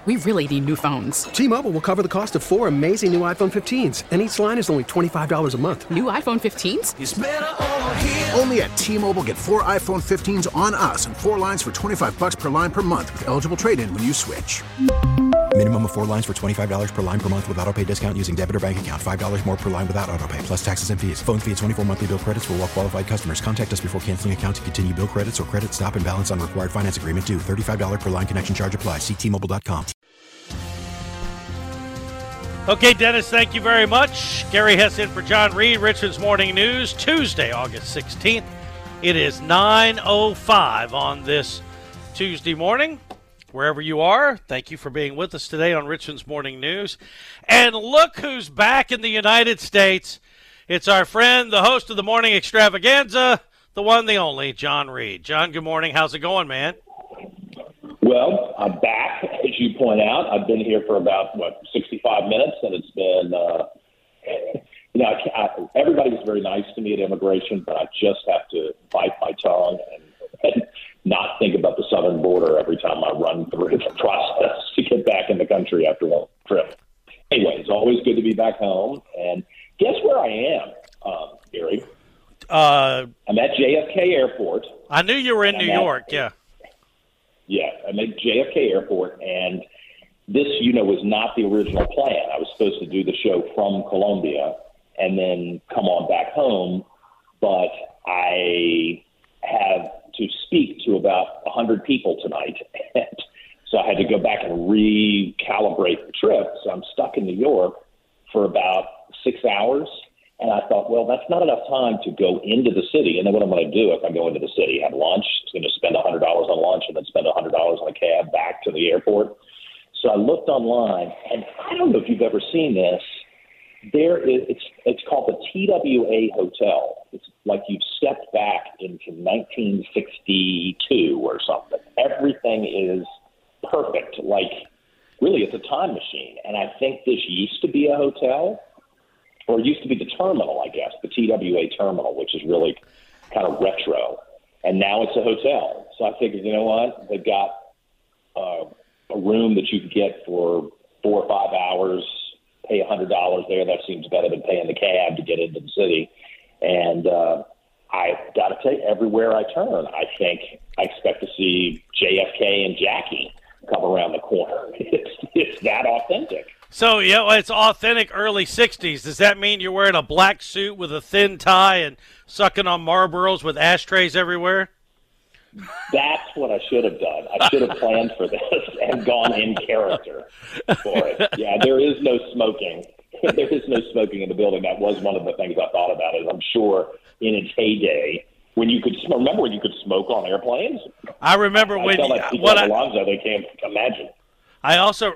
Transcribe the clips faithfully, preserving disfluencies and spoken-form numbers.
We really need new phones. T-Mobile will cover the cost of four amazing new iPhone fifteens, and each line is only twenty-five dollars a month. New iPhone fifteens? It's better over here. Only at T-Mobile, get four iPhone fifteens on us and four lines for twenty-five dollars per line per month with eligible trade-in when you switch. Minimum of four lines for twenty-five dollars per line per month with autopay discount using debit or bank account. five dollars more per line without autopay, plus taxes and fees. Phone fee at twenty-four monthly bill credits for well-qualified customers. Contact us before canceling account to continue bill credits or credit stop and balance on required finance agreement due. thirty-five dollars per line connection charge applies. See T Mobile dot com. Okay, Dennis, thank you very much. Gary Hess in for John Reed, Richmond's Morning News, Tuesday, August sixteenth. It is nine oh five on this Tuesday morning. Wherever you are, thank you for being with us today on Richmond's Morning News. And look who's back in the United States. It's our friend, the host of the Morning Extravaganza, the one, the only, John Reed. John, good morning. How's it going, man? Well, I'm back, as you point out. I've been here for about, what, sixty-five minutes, and it's been, uh, you know, I, I, everybody was very nice to me at immigration, but I just have to bite my tongue and, and not think about the southern border every time I run through the process to get back in the country after one trip. Anyway, it's always good to be back home. And guess where I am, um, Gary? Uh, I'm at J F K Airport. I knew you were in New at, York, yeah. Yeah, I'm at J F K Airport, and this, you know, was not the original plan. I was supposed to do the show from Colombia and then come on back home, but I have to speak to about one hundred people tonight. And so I had to go back and recalibrate the trip. So I'm stuck in New York for about six hours. And I thought, well, that's not enough time to go into the city. And then what I'm going to do if I go into the city, have lunch, I'm going to spend one hundred dollars on lunch and then spend one hundred dollars on a cab back to the airport. So I looked online, and I don't know if you've ever seen this. There is, it's it's called the T W A Hotel. It's like you've stepped back into nineteen sixty-two or something. Everything is perfect. Like, really, it's a time machine. And I think this used to be a hotel, or it used to be the terminal, I guess, the T W A terminal, which is really kind of retro. And now it's a hotel. So I figured, you know what? They've got uh, a room that you can get for four or five hours, pay one hundred dollars there. That seems better than paying the cab to get into the city. And uh, I got to tell you, everywhere I turn, I think I expect to see J F K and Jackie come around the corner. It's, it's that authentic. So, yeah, well, it's authentic early sixties. Does that mean you're wearing a black suit with a thin tie and sucking on Marlboros with ashtrays everywhere? That's what I should have done. I should have planned for this and gone in character for it. Yeah, there is no smoking. There is no smoking in the building. That was one of the things I thought about. Is I'm sure in its heyday, when you could remember when you could smoke on airplanes. I remember I when tell that what I, Alonzo, they can't imagine. I also.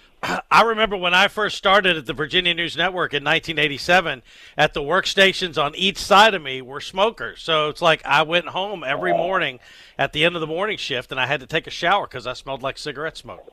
I remember when I first started at the Virginia News Network in nineteen eighty-seven, at the workstations on each side of me were smokers. So it's like I went home every morning at the end of the morning shift, and I had to take a shower because I smelled like cigarette smoke.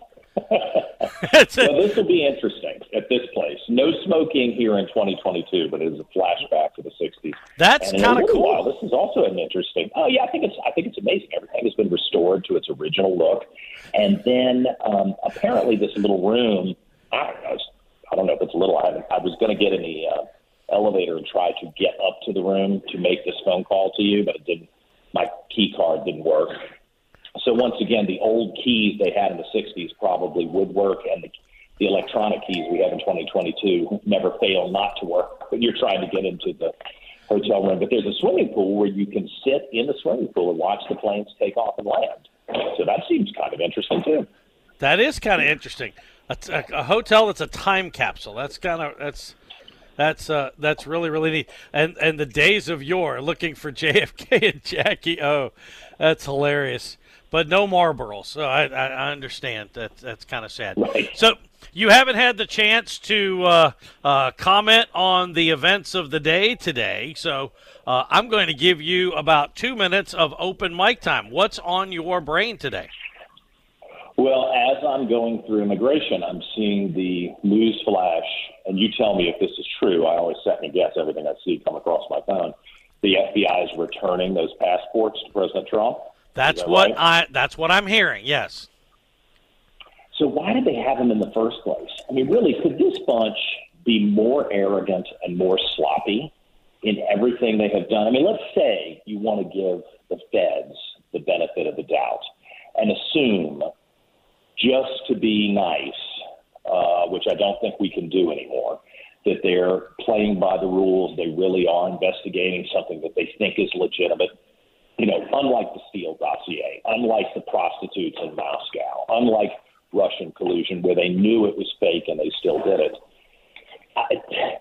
Well, this will be interesting at this place. No smoking here in twenty twenty-two, but it is a flashback to the sixties. That's kind of cool. While, this is also an interesting. Oh yeah, I think it's I think it's amazing. Everything has been restored to its original look, and then um, apparently this little room. I don't know. I don't know if it's little. I, I was going to get in the uh, elevator and try to get up to the room to make this phone call to you, but it didn't. My key card didn't work. So once again, the old keys they had in the sixties probably would work, and the, the electronic keys we have in twenty twenty-two never fail not to work when you're trying to get into the hotel room. But there's a swimming pool where you can sit in the swimming pool and watch the planes take off and land. So that seems kind of interesting, too. That is kind of interesting. A, a, a hotel that's a time capsule. That's kind of that's that's uh, that's really really neat. And and the days of yore, looking for J F K and Jackie. Oh, that's hilarious. But no Marlboros. So I, I, I understand. That, that's kind of sad. Right. So you haven't had the chance to uh, uh, comment on the events of the day today. So uh, I'm going to give you about two minutes of open mic time. What's on your brain today? Well, as I'm going through immigration, I'm seeing the news flash, and you tell me if this is true. I always second guess everything I see come across my phone. The F B I is returning those passports to President Trump. That's that what right? I. That's what I'm hearing. Yes. So why did they have him in the first place? I mean, really, could this bunch be more arrogant and more sloppy in everything they have done? I mean, let's say you want to give the feds the benefit of the doubt and assume, just to be nice, uh, which I don't think we can do anymore, that they're playing by the rules. They really are investigating something that they think is legitimate. You know, unlike the Steele dossier, unlike the prostitutes in Moscow, unlike Russian collusion where they knew it was fake and they still did it. I,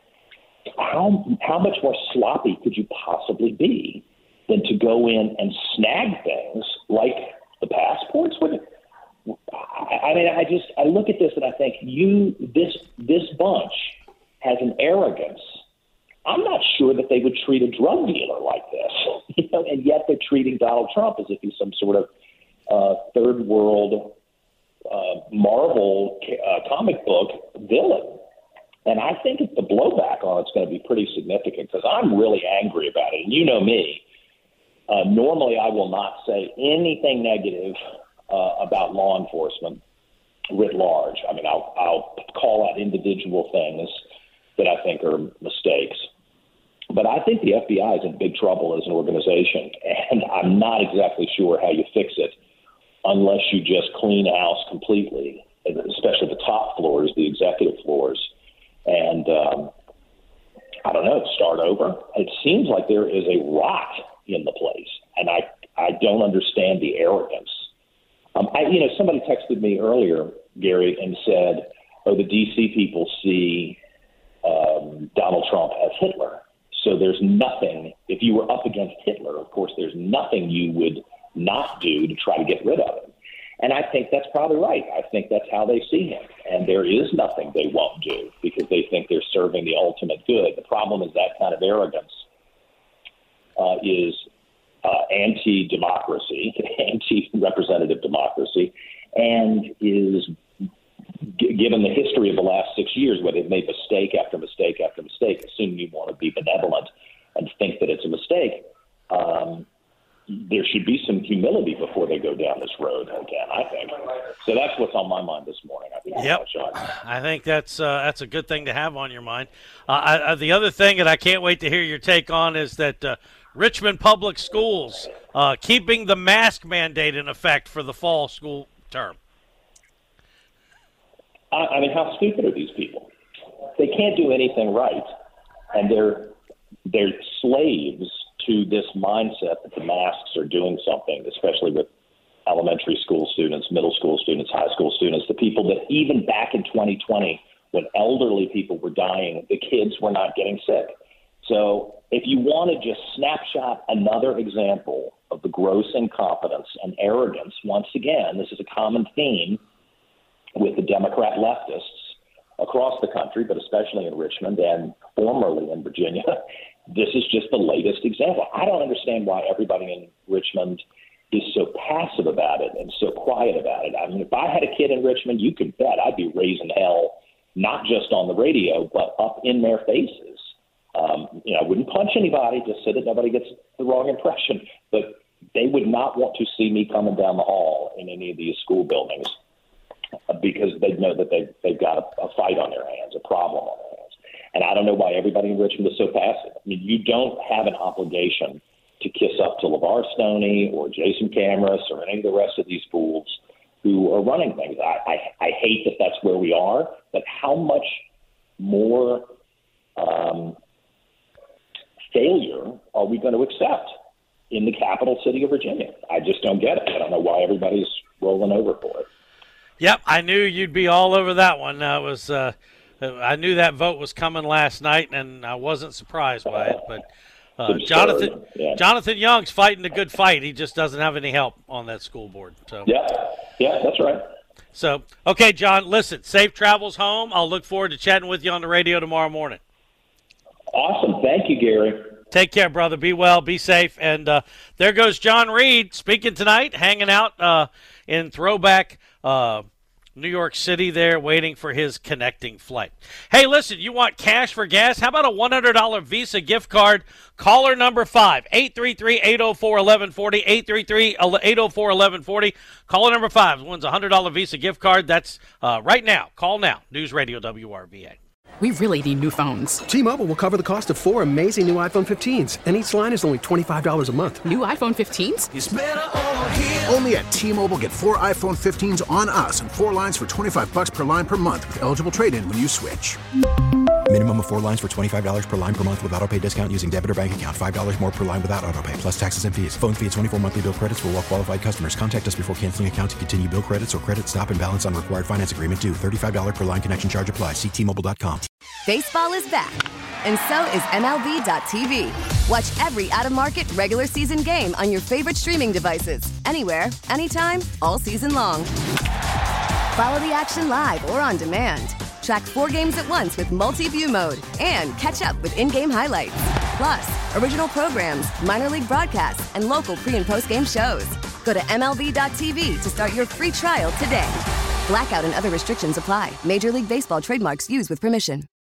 how how much more sloppy could you possibly be than to go in and snag things like the passports? Would I, I mean, I just I look at this and I think you this this bunch has an arrogance. I'm not sure that they would treat a drug dealer like this, you know, and yet they're treating Donald Trump as if he's some sort of uh, third world uh, Marvel uh, comic book villain. And I think the blowback on it's going to be pretty significant because I'm really angry about it. And you know me. Uh, normally, I will not say anything negative uh, about law enforcement writ large. I mean, I'll, I'll call out individual things that I think are mistakes. But I think the F B I is in big trouble as an organization, and I'm not exactly sure how you fix it unless you just clean house completely, especially the top floors, the executive floors, and um, I don't know, start over. It seems like there is a rot in the place, and I, I don't understand the arrogance. Um, I, you know, somebody texted me earlier, Gary, and said, oh, the D C people see um, Donald Trump as Hitler. So there's nothing, if you were up against Hitler, of course, there's nothing you would not do to try to get rid of him. And I think that's probably right. I think that's how they see him. And there is nothing they won't do because they think they're serving the ultimate good. The problem is that kind of arrogance uh, is uh, anti-democracy, anti-representative democracy, and is given the history of the last six years where they've made mistake after mistake after mistake, assuming you want to be benevolent and think that it's a mistake, um, there should be some humility before they go down this road again, I think. So that's what's on my mind this morning. I think yep. I think that's uh, that's a good thing to have on your mind. Uh, I, I, the other thing that I can't wait to hear your take on is that uh, Richmond Public Schools uh, keeping the mask mandate in effect for the fall school term. I mean, how stupid are these people? They can't do anything right, and they're they're slaves to this mindset that the masks are doing something, especially with elementary school students, middle school students, high school students, the people that even back in twenty twenty, when elderly people were dying, the kids were not getting sick. So if you want to just snapshot another example of the gross incompetence and arrogance, once again, this is a common theme with the Democrat leftists across the country, but especially in Richmond and formerly in Virginia. This is just the latest example. I don't understand why everybody in Richmond is so passive about it and so quiet about it. I mean, if I had a kid in Richmond, you could bet I'd be raising hell, not just on the radio, but up in their faces. Um, you know, I wouldn't punch anybody just so that nobody gets the wrong impression, but they would not want to see me coming down the hall in any of these school buildings, because they know that they've, they've got a, a fight on their hands, a problem on their hands. And I don't know why everybody in Richmond is so passive. I mean, you don't have an obligation to kiss up to LeVar Stoney or Jason Kamaris or any of the rest of these fools who are running things. I, I, I hate that that's where we are, but how much more um, failure are we going to accept in the capital city of Virginia? I just don't get it. I don't know why everybody's rolling over for it. Yep, I knew you'd be all over that one. I was, uh, I knew that vote was coming last night, and I wasn't surprised by it. But uh, Jonathan, yeah. Jonathan Young's fighting a good fight. He just doesn't have any help on that school board. So yeah, yeah, that's right. So okay, John, listen, safe travels home. I'll look forward to chatting with you on the radio tomorrow morning. Awesome, thank you, Gary. Take care, brother. Be well, be safe. And uh, there goes John Reed speaking tonight, hanging out uh, in throwback. Uh, New York City there waiting for his connecting flight. Hey, listen, you want cash for gas? How about a one hundred dollars Visa gift card? Caller number five, eight three three, eight oh four, one one four oh, eight three three, eight oh four, one one four oh. Caller number five wins a one hundred dollars Visa gift card. That's uh, right now. Call now. News Radio W R V A. We really need new phones. T-Mobile will cover the cost of four amazing new iPhone fifteens, and each line is only twenty-five dollars a month. New iPhone fifteens? It's better over here. Only at T-Mobile, get four iPhone fifteens on us and four lines for twenty-five bucks per line per month with eligible trade-in when you switch. Minimum of four lines for twenty-five dollars per line per month with auto pay discount using debit or bank account. five dollars more per line without auto pay, plus taxes and fees. Phone fee at twenty-four monthly bill credits for well-qualified customers. Contact us before canceling account to continue bill credits or credit stop and balance on required finance agreement due. thirty-five dollars per line connection charge applies. See T Mobile dot com. Baseball is back, and so is M L B dot T V. Watch every out-of-market regular season game on your favorite streaming devices. Anywhere, anytime, all season long. Follow the action live or on demand. Track four games at once with multi-view mode and catch up with in-game highlights. Plus, original programs, minor league broadcasts, and local pre- and post-game shows. Go to M L B dot T V to start your free trial today. Blackout and other restrictions apply. Major League Baseball trademarks used with permission.